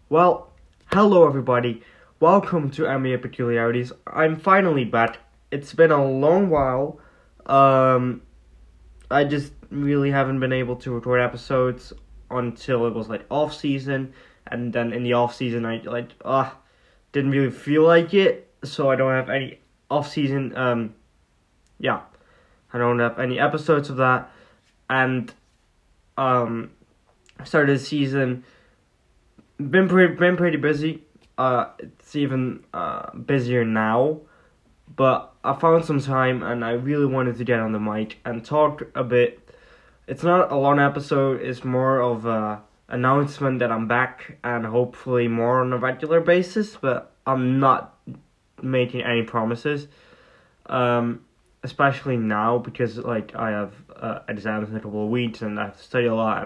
Well, hello everybody. Welcome to NBA Peculiarities. I'm finally back. It's been a long while. I just really haven't been able to record episodes until it was off season, and then in the off season I didn't really feel like it, so I don't have any off season. I don't have any episodes of that, and started the season. Been pretty busy. It's even busier now, but I found some time and I really wanted to get on the mic and talk a bit. It's not a long episode. It's more of a announcement that I'm back and hopefully more on a regular basis. But I'm not making any promises. Especially now because I have exams in a couple of weeks and I have to study a lot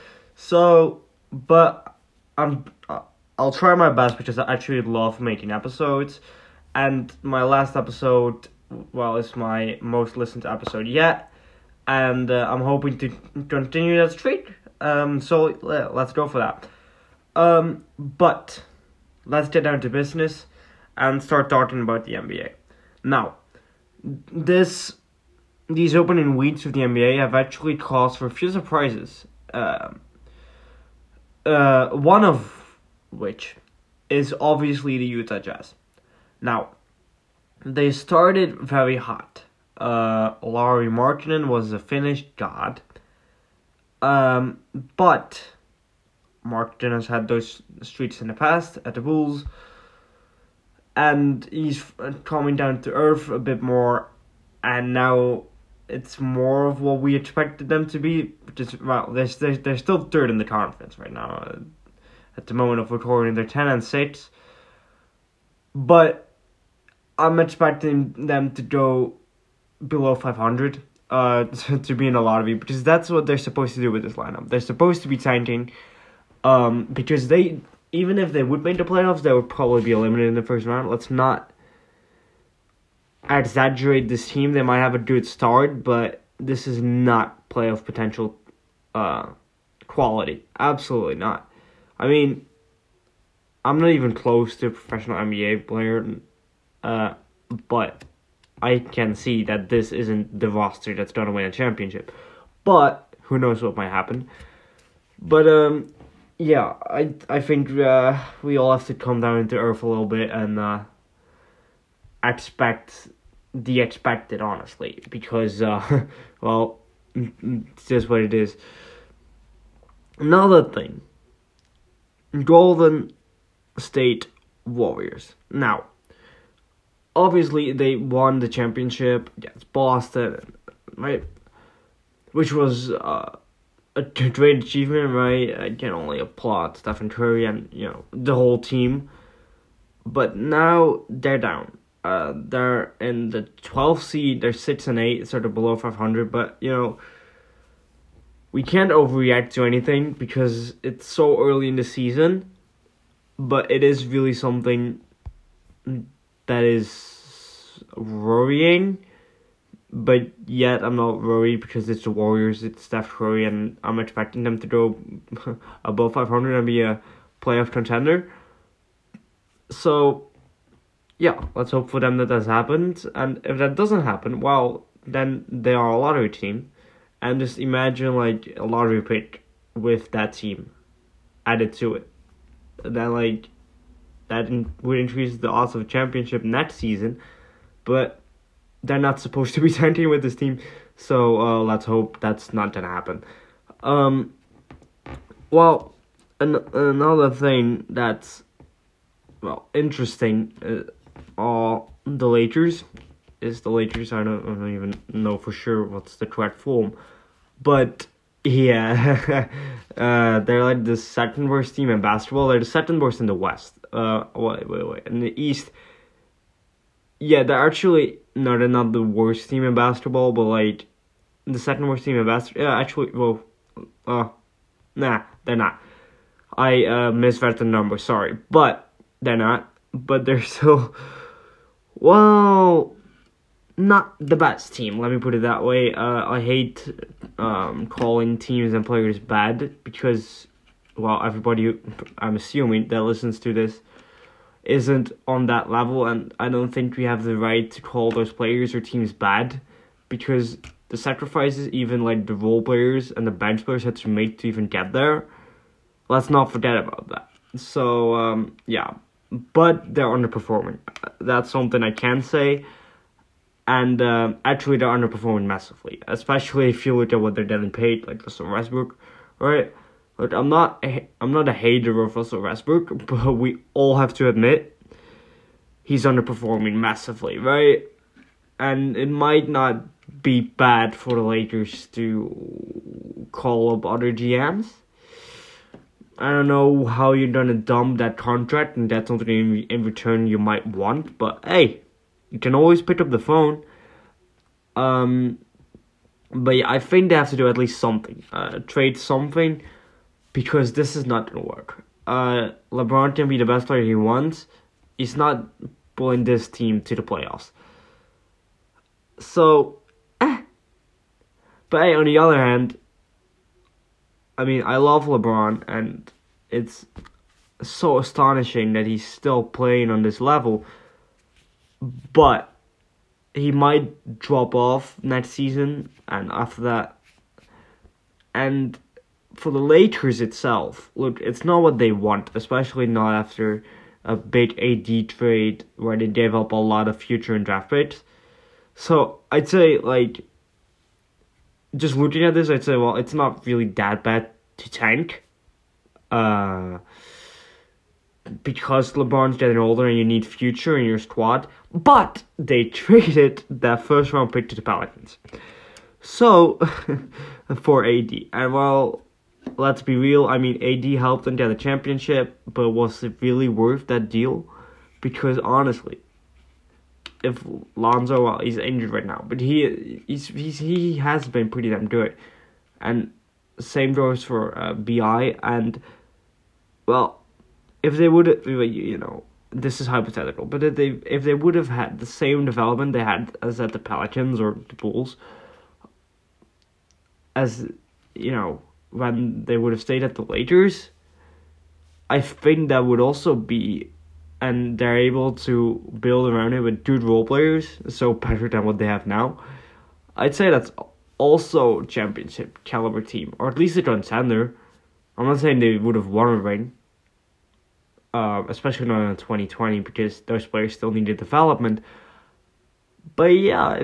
but I'll try my best because I actually love making episodes, and my last episode, is my most listened to episode yet, and I'm hoping to continue that streak. So let's go for that. But let's get down to business and start talking about the NBA. Now, these opening weeks of the NBA have actually caused for a few surprises. One of which is obviously the Utah Jazz. Now, they started very hot. Lauri Markkanen was a finished god. But Markkanen has had those streaks in the past at the Bulls, and he's coming down to earth a bit more, and now it's more of what we expected them to be, which is, they're still third in the conference right now. At the moment of recording, they're 10-6, but I'm expecting them to go below 500, to be in a lottery, because that's what they're supposed to do with this lineup. They're supposed to be tanking, because even if they would make the playoffs, they would probably be eliminated in the first round. Let's not exaggerate this team. They might have a good start, but this is not playoff potential quality. Absolutely not. I mean, I'm not even close to a professional NBA player, but I can see that this isn't the roster that's going to win a championship. But who knows what might happen. But I think we all have to come down to earth a little bit and expect the expected, honestly, because it's just what it is. Another thing. Golden State Warriors. Now, obviously, they won the championship against Boston, right? Which was a great achievement, right? I can only applaud Stephen Curry and, the whole team. But now they're down. They're in the 12th seed. They're 6-8, sort of below 500. But, we can't overreact to anything because it's so early in the season, but it is really something that is worrying, but yet I'm not worried because it's the Warriors, it's Steph Curry, and I'm expecting them to go above 500 and be a playoff contender. So, let's hope for them that has happened, and if that doesn't happen, then they are a lottery team. And just imagine a lottery pick with that team added to it. Then that would increase the odds of a championship next season. But they're not supposed to be tanking with this team. So let's hope that's not gonna happen. Another thing that's interesting are the Lakers. I don't even know for sure what's the correct form. But, they're the second worst team in basketball. They're the second worst in the West. In the East, they're actually, no, they're not the worst team in basketball, but, the second worst team in basketball. Nah, they're not. I misread the number, sorry. But, they're not. But they're still, not the best team, let me put it that way. I hate calling teams and players bad because well, everybody, I'm assuming, that listens to this isn't on that level, and I don't think we have the right to call those players or teams bad, because the sacrifices even like the role players and the bench players had to make to even get there, let's not forget about that. So yeah, but they're underperforming. That's something I can say. And actually, they're underperforming massively, especially if you look at what they're getting paid, like Russell Westbrook, right? Look, I'm not a hater of Russell Westbrook, but we all have to admit he's underperforming massively, right? And it might not be bad for the Lakers to call up other GMs. I don't know how you're gonna dump that contract, and that's something in return you might want, but hey, you can always pick up the phone. But yeah, I think they have to do at least something. Trade something, because this is not gonna work. LeBron can be the best player he wants. He's not pulling this team to the playoffs. So, But hey, on the other hand, I mean, I love LeBron, and it's so astonishing that he's still playing on this level. But he might drop off next season, and after that. And for the Lakers itself, look, it's not what they want, especially not after a big AD trade where they gave up a lot of future and draft picks. So I'd say, like, just looking at this, I'd say, well, it's not really that bad to tank. Because LeBron's getting older and you need future in your squad. But they traded that first round pick to the Pelicans. So, for AD. And well, let's be real, I mean, AD helped them get a championship, but was it really worth that deal? Because honestly, if Lonzo, well, he's injured right now, but he has been pretty damn good. And same goes for BI, and well, if they would, this is hypothetical, but if they would have had the same development they had as at the Pelicans or the Bulls, as when they would have stayed at the Lakers, I think that would also be, and they're able to build around it with good role players, so better than what they have now. I'd say that's also championship caliber team, or at least a contender. I'm not saying they would have won a ring, especially not in 2020, because those players still needed development. But yeah,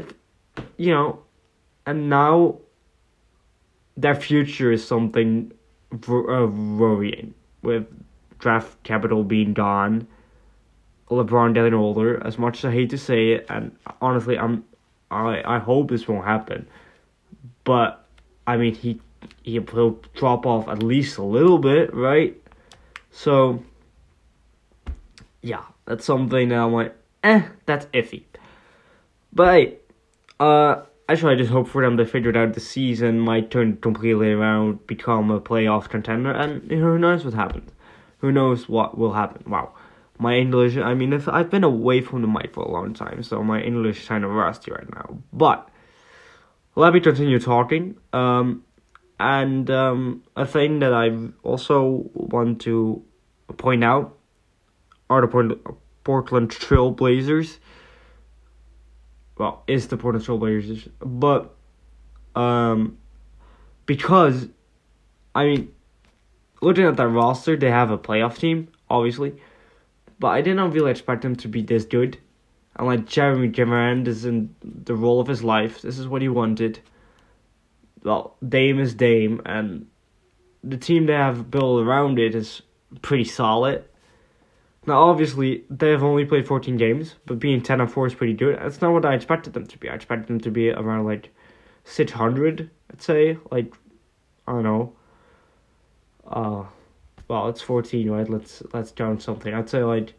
and now their future is something worrying, with draft capital being gone, LeBron getting older. As much as I hate to say it, and honestly, I hope this won't happen, but I mean he'll drop off at least a little bit, right? So yeah, that's something that I'm like, that's iffy. But actually, I just hope for them they figured out the season might turn completely around, become a playoff contender, and who knows what happens. Who knows what will happen. Wow. My English, I mean, if I've been away from the mic for a long time, so my English is kind of rusty right now. But let me continue talking. And a thing that I also want to point out are the Portland Trail Blazers. Well, it's the Portland Trail Blazers, but because, I mean, looking at their roster, they have a playoff team, obviously, but I did not really expect them to be this good. And like Jeremy Grant is in the role of his life. This is what he wanted. Well, Dame is Dame, and the team they have built around it is pretty solid. Now, obviously, they have only played 14 games, but being 10-4 is pretty good. That's not what I expected them to be. I expected them to be around, like, 600, I'd say. Like, I don't know. Well, it's 14, right? Let's count something. I'd say, like,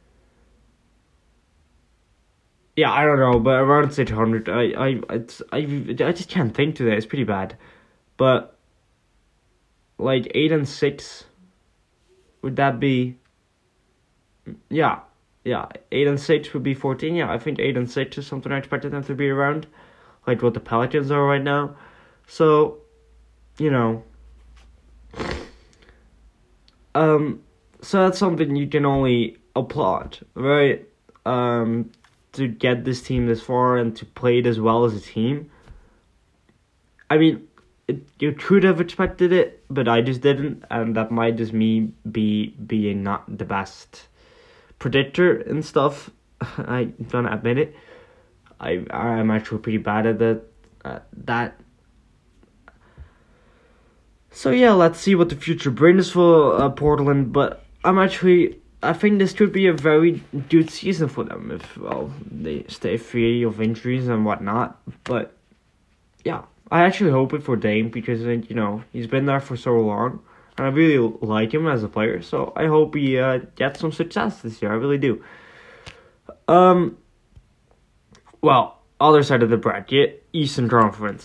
yeah, I don't know, but around 600. I just can't think today. It's pretty bad. But, like, 8-6, would that be... Yeah, 8-6 would be 14. Yeah, I think 8-6 is something I expected them to be around, like what the Pelicans are right now. So, So that's something you can only applaud, right? To get this team this far and to play it as well as a team. I mean, you could have expected it, but I just didn't, and that might just me being not the best predictor and stuff. I'm gonna admit it. I'm actually pretty bad at that. So yeah, let's see what the future brings for Portland. But I think this could be a very good season for them if they stay free of injuries and whatnot. But yeah, I actually hope it for Dame because he's been there for so long, and I really like him as a player. So I hope he gets some success this year. I really do. Well, other side of the bracket, Eastern Conference.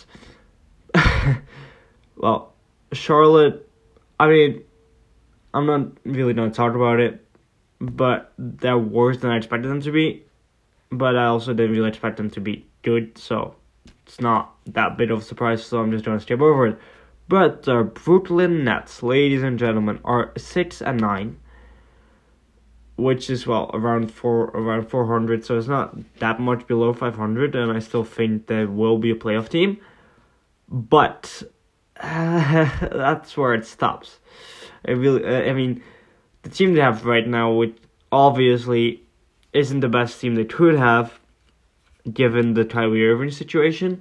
Well, Charlotte, I mean, I'm not really going to talk about it, but they're worse than I expected them to be. But I also didn't really expect them to be good, so it's not that big of a surprise, so I'm just going to skip over it. But the Brooklyn Nets, ladies and gentlemen, are 6-9, which is around 400, so it's not that much below 500, and I still think they will be a playoff team. But that's where it stops. I mean, the team they have right now, which obviously isn't the best team they could have, given the Kyrie Irving situation.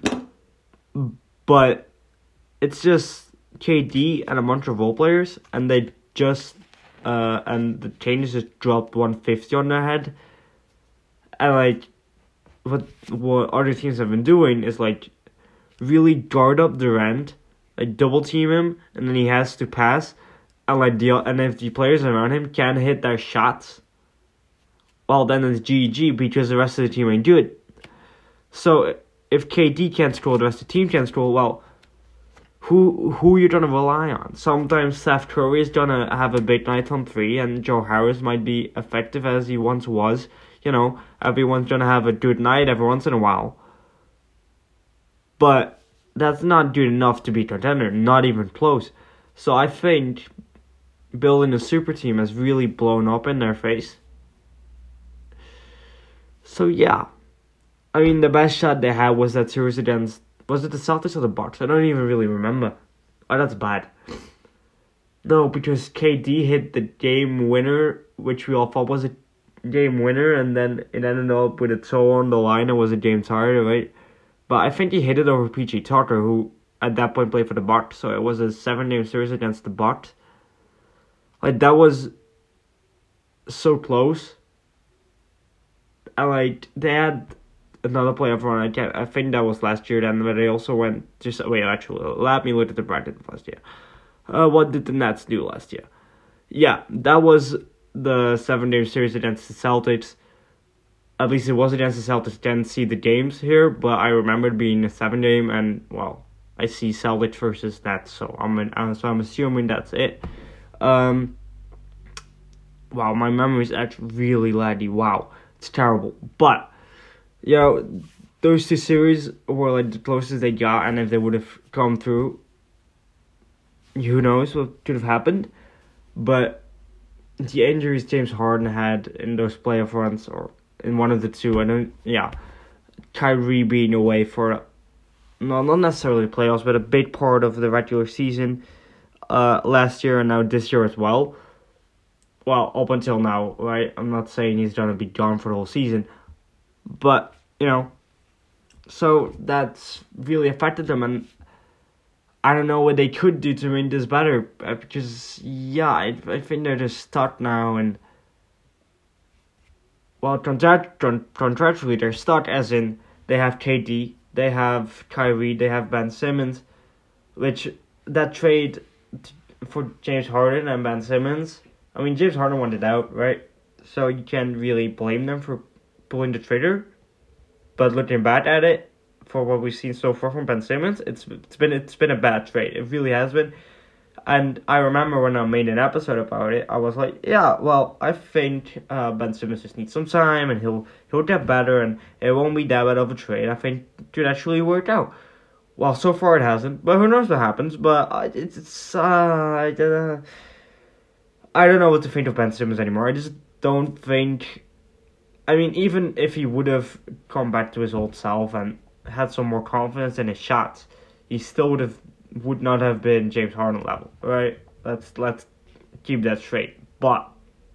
But it's just KD and a bunch of role players, and they just and the Changes just dropped 150 on their head. And what other teams have been doing is really guard up Durant, double team him, and then he has to pass, and if the players around him can't hit their shots, well then it's GG because the rest of the team ain't do it. So if KD can't score, the rest of the team can't score. Well, who you gonna rely on? Sometimes Steph Curry is gonna have a big night on 3, and Joe Harris might be effective as he once was. Everyone's gonna have a good night every once in a while. But that's not good enough to be contender, not even close. So I think building a super team has really blown up in their face. So yeah, I mean the best shot they had was that series against, was it the Celtics or the Bucks? I don't even really remember. Oh, that's bad. No, because KD hit the game winner, which we all thought was a game winner, and then it ended up with a toe on the line and was a game tied, right? But I think he hit it over PJ Tucker, who at that point played for the Bucks. So it was a 7-game series against the Bucks. That was so close. And they had another playoff run. I think that was last year then, but they also went let me look at the bracket last year. What did the Nets do last year? Yeah, that was the 7-game series against the Celtics. At least it was against the Celtics. Didn't see the games here, but I remember it being a 7-game, and I see Celtics versus Nets, so I'm assuming that's it. My memory is actually really laggy. Wow, it's terrible. But those two series were the closest they got, and if they would have come through, who knows what could have happened. But the injuries James Harden had in those playoff runs, or in one of the two, Kyrie being away for not necessarily playoffs, but a big part of the regular season last year and now this year as well. Well, up until now, right? I'm not saying he's going to be gone for the whole season, but so that's really affected them, and I don't know what they could do to make this better, because I think they're just stuck now, and contractually they're stuck, as in they have KD, they have Kyrie, they have Ben Simmons, which that trade for James Harden and Ben Simmons, I mean James Harden wanted out, right? So you can't really blame them for pulling the trigger. But looking back at it, for what we've seen so far from Ben Simmons, it's been a bad trade. It really has been. And I remember when I made an episode about it, I was like, I think Ben Simmons just needs some time, and he'll get better, and it won't be that bad of a trade. I think it could actually work out. Well, so far it hasn't, but who knows what happens. But I don't know what to think of Ben Simmons anymore. I just don't think. I mean, even if he would have come back to his old self and had some more confidence in his shots, he still would not have been James Harden level, right? Let's keep that straight. But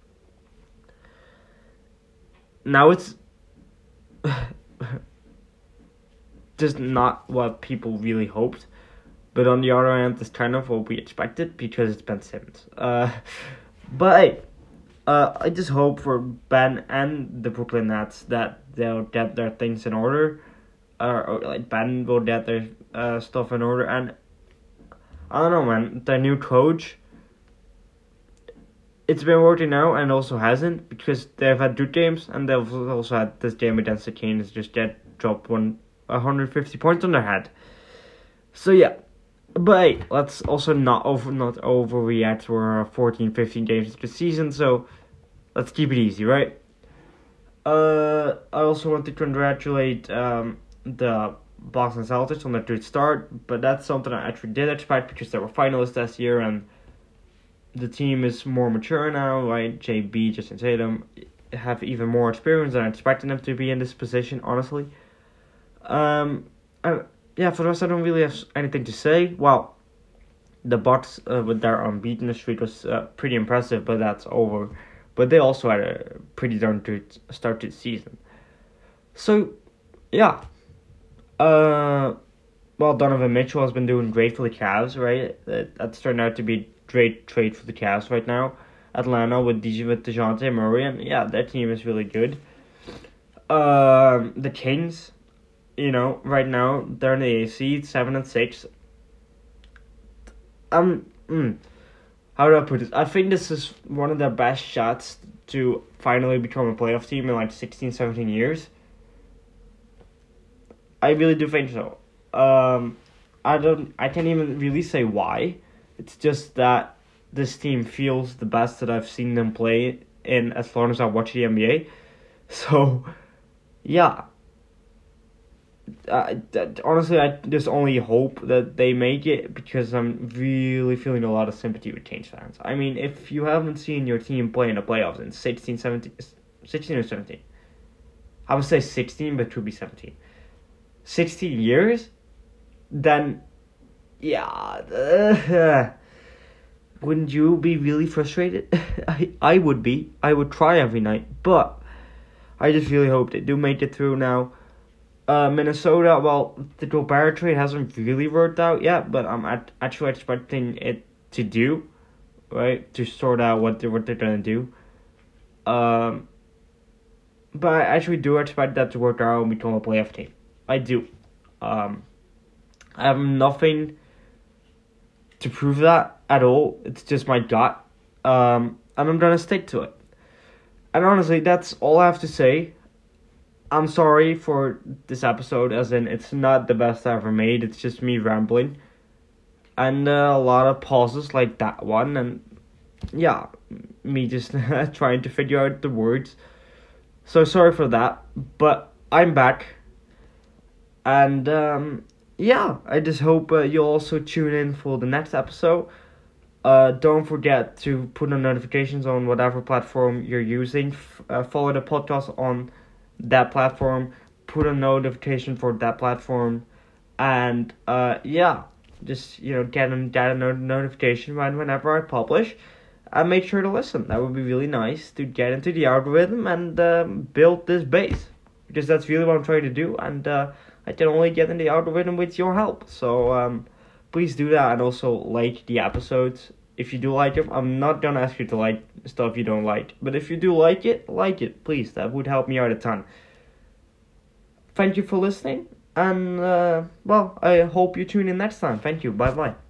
now it's just not what people really hoped. But on the other hand, it's kind of what we expected because it's Ben Simmons. But hey, I just hope for Ben and the Brooklyn Nets that they'll get their things in order. Or like Ben will get their stuff in order. And I don't know, man. Their new coach, it's been working out and also hasn't because they've had good games and they've also had this game against the Kings just get dropped 150 points on their head. So yeah. But hey, let's also not overreact. We're 14, 15 games into the season, so let's keep it easy, right? I also want to congratulate the Boston Celtics on their good start, but that's something I actually did expect because they were finalists last year, and the team is more mature now, right? JB, Justin Tatum have even more experience than I expected them to be in this position, honestly. Yeah, for the rest, I don't really have anything to say. Well, the Bucks with their unbeaten streak was pretty impressive, but that's over. But they also had a pretty darn good start to the season. So, yeah. Well, Donovan Mitchell has been doing great for the Cavs, right? That's turned out to be a great trade for the Cavs right now. Atlanta with DeJounte Murray, and yeah, that team is really good. The Kings, right now they're in the AC 7-6. How do I put this? I think this is one of their best shots to finally become a playoff team in like 16, 17 years. I really do think so. I can't even really say why. It's just that this team feels the best that I've seen them play in as long as I watch the NBA. So, yeah. Honestly, I just only hope that they make it because I'm really feeling a lot of sympathy with Kings fans. I mean, if you haven't seen your team play in the playoffs in 16 or 17, I would say 16, but it could be 17. 16 years, then, yeah, wouldn't you be really frustrated? I would be. I would try every night, but I just really hope they do make it through now. Minnesota, well, the Gobert trade hasn't really worked out yet, but I'm actually expecting it to do, right, to sort out what they're gonna do. But I actually do expect that to work out and become a playoff team. I do. I have nothing to prove that at all. It's just my gut. And I'm gonna stick to it. And honestly, that's all I have to say. I'm sorry for this episode, as in it's not the best I ever made. It's just me rambling. And a lot of pauses like that one. And yeah, me just trying to figure out the words. So sorry for that. But I'm back. And yeah, I just hope you'll also tune in for the next episode. Don't forget to put on notifications on whatever platform you're using. Follow the podcast on that platform, put a notification for that platform, and yeah, just get a notification whenever I publish, and make sure to listen. That would be really nice to get into the algorithm and build this base, because that's really what I'm trying to do, and I can only get in the algorithm with your help. So please do that, and also like the episodes if you do like them. I'm not gonna ask you to like stuff you don't like, but if you do like it, please. That would help me out a ton. Thank you for listening, and well, I hope you tune in next time. Thank you. Bye bye.